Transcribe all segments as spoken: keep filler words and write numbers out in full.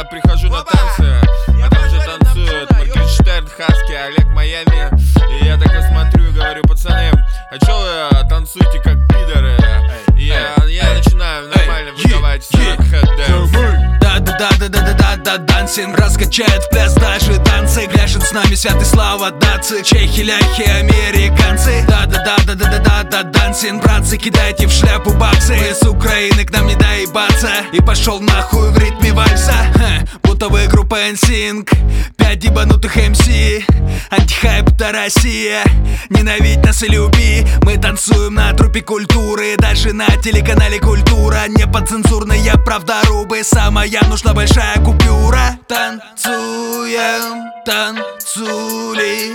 я прихожу на танцы, а там же танцуют Моргенштерн, Хаски, Олег Майами. И я такой смотрю и говорю: пацаны, а чё вы танцуете как пидоры? И я, я начинаю нормально выдавать хэт-дэнс. Да-да-да-да-да-да-да, дансинг раскачает в пляс даже танцы. Грешит с нами святый слава датцы, чехи, ляхи, американцы. Да-да-да-да-да-да-да, дансинг, братцы, кидайте в шляпу баксы. Мы с Украины, к нам не доебаться. И пошел нахуй в ритме вальса. Ха, будто вы группа эн синк, пять ебанутых эм си. Антихайп — это Россия, ненавидь нас и люби. Мы танцуем на трупе культуры, даже на телеканале Культура. Не подцензурная правдорубы, самая нужна большая купюра. Танцуем, танцули,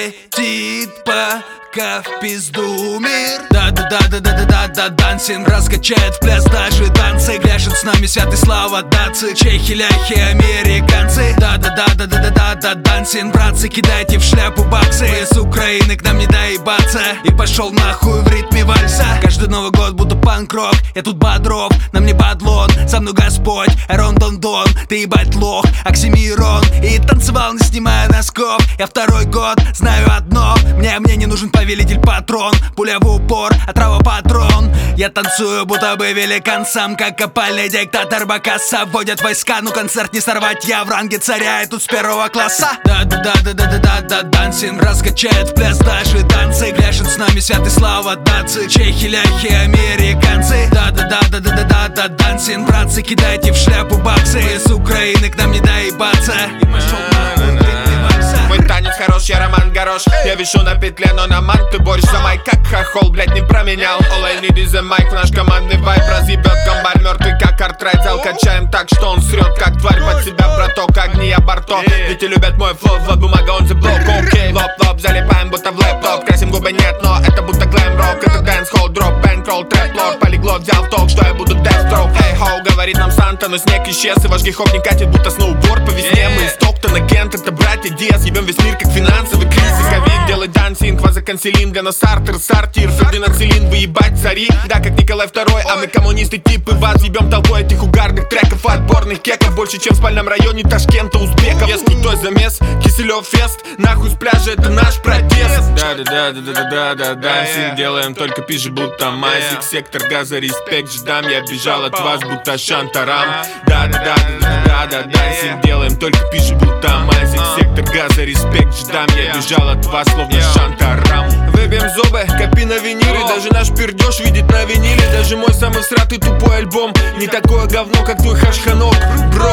летит пока в пизду мир. Да-да-да-да-да-да-да, дансинг раскачает в пляс даже танцы. Грешит с нами святый слава датцы, чехи, ляхи, американцы. Да-да-да-да-да-да-да, дансинг, братцы, кидайте в шляпу баксы. Мы с Украины, к нам не доебаться. И пошел нахуй в ритме вальса. Каждый Новый год будто панк-рок. Я тут Бодров, на мне бадлон. Со мной Господь, Арон Дон Дон. Ты ебать лох, Оксимирон. И танцевал, не снимая носков. Я второй год знаю одно: Мне, мне не нужен повелитель патрон. Пуля в упор, отрава патрон. Я танцую, будто бы великан сам, как опальный диктатор Бакаса. Вводят войска, ну концерт не сорвать. Я в ранге царя и тут с первого класса. Да-да-да-да-да-да-да, дансинг раскачает в пляс даже танцы. Грешит с нами святый слава датцы, чехи, ляхи, американцы. Да-да-да-да-да-да-да, дансинг, братцы, кидайте в шляпу баксы. Мы с Украины, к нам не доебаться. И пошел нахуй в ритме вальса. Мой танец хорош, я Роман Горош. Я вишу на петле, но на ман ты борешь за майк, как хохол, блять, не променял. All I need is a mic, наш командный вайп разъебет комбаль мертвый, как артрайт. Зал качаем так, что он срет, как тварь под себя, браток, огни, я борто. Дети любят мой флоу, вот бумага, он the block. Окей, лоп-лоп, залипаем, будто в лэптоп. Красим губы, нет, но это будто глэм-рок. Это дэнс-холл, дроп, бэнкролл, трэп-лор. Полиглот взял в толк, что я буду deathstroke. Эй, хоу, говорит нам Санта, но снег исчез. И ваш гейхоп не катит, будто сноуборд по весне. Мы из Стоктона, Кент, это братья Диас. Ебем весь мир, как финансовый кризис. Ковид делает дансинг, вазоконсилинга, но сартер, сортир, фердинацилин, вы ебать цари. Да, как Николай Второй, а мы коммунисты типы. Вас ебем толпой этих угарных треков, отборных кеков. Больше, чем в спальном районе Ташкента, узбеков. Есть крутой замес, Киселев фест. Нахуй с пляжа, это наш протест. Да-да-да-да-да-да-да, дансинг делаем только пизже, будто мазик. Сектор газа, респект, ждам, я бежал от вас, будто шантарам. Да-да-да-да-да-да, дансинг делаем только пизже, будто мазик. Сектор газа, респект, ждам, я бежал от вас, словно шантарам. Выбьем зубы, копи на виниле. Даже наш пердеж видит на виниле. Даже мой самый всратый тупой альбом не такое говно, как твой хашханок, бро.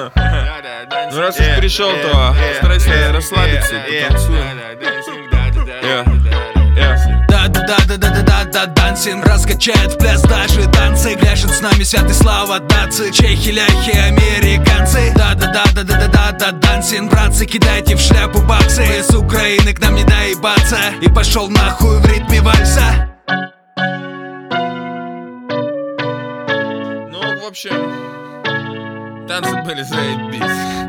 Ну раз уж пришел, то старайся расслабиться и потанцуем. Да-да-да-да-да-да-да, дансинг раскачает в пляс даже танцы. Грешит с нами святый слава датцы, чехи, ляхи, американцы. Да-да-да-да-да-да-да, дансинг, братцы, кидайте в шляпу баксы. Мы с Украины, к нам не доебаться. И пошел нахуй в ритме вальса. Ну, в общем, танцы были заебись.